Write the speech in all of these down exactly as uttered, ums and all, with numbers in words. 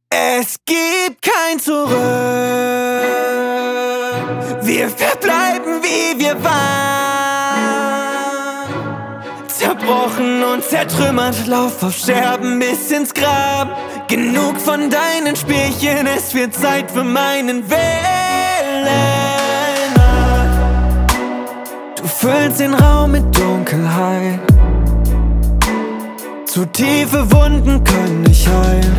Es gibt kein Zurück. Wir verbleiben wie wir waren. Zerbrochen und zertrümmert, lauf auf Scherben bis ins Grab. Genug von deinen Spielchen, es wird Zeit für meinen Wellen. Du füllst den Raum mit Dunkelheit. Zu tiefe Wunden können nicht heilen.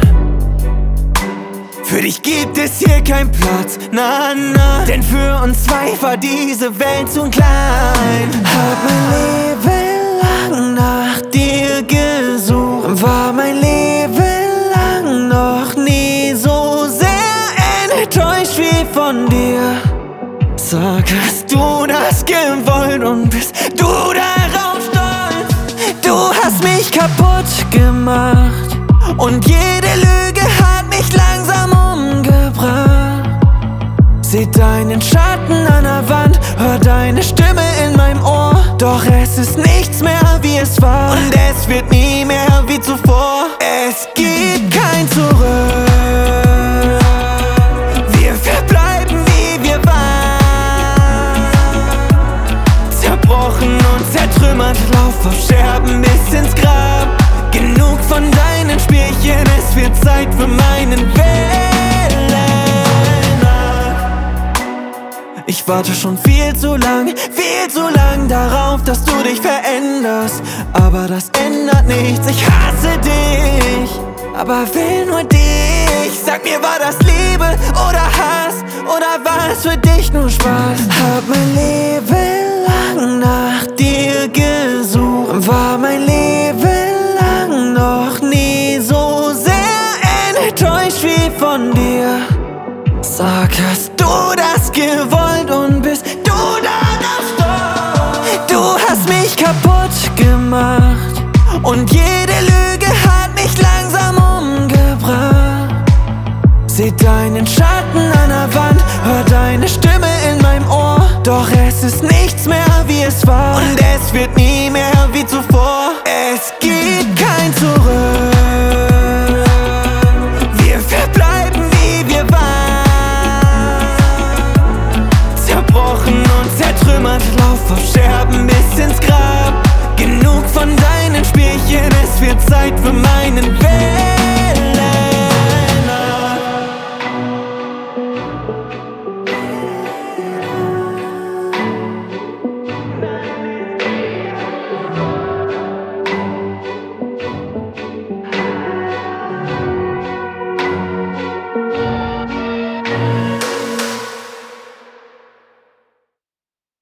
Für dich gibt es hier keinen Platz, na na. Denn für uns zwei war diese Welt zu klein. Hab mein Leben lang nach dir gesucht, war mein Leben lang noch nie so sehr enttäuscht wie von dir. Sag, hast du das gewollt und bist du darauf stolz? Du hast mich kaputt gemacht und jede Lüge hat mich langsam umgebracht. Seh deinen Schatten an der Wand, hör deine Stimme in meinem Ohr. Doch es ist nichts mehr wie es war und es wird nie mehr wie zuvor. Es gibt kein Zurück. Wir verbleiben wie wir waren. Zerbrochen und zertrümmert, lauf auf Scherben bis ins Grab. Genug von deinen Spielchen, es wird Zeit für meinen Wellen. Ich warte schon viel zu lang, viel zu lang darauf, dass du dich veränderst. Aber das ändert nichts, ich hasse dich, aber will nur dich. Sag mir, war das Liebe oder Hass, oder war es für dich nur Spaß? Hab mein Leben lang nach dir gesucht, war mein Leben lang noch nie so sehr enttäuscht wie von dir. Sag, hast du das gewollt und bist du darauf stolz? Du hast mich kaputt gemacht und jede Lüge hat mich langsam umgebracht. Seh deinen Schatten an der Wand, hör deine Stimme in meinem Ohr. Doch es ist nichts mehr wie es war und es wird nie mehr wie zuvor. Es gibt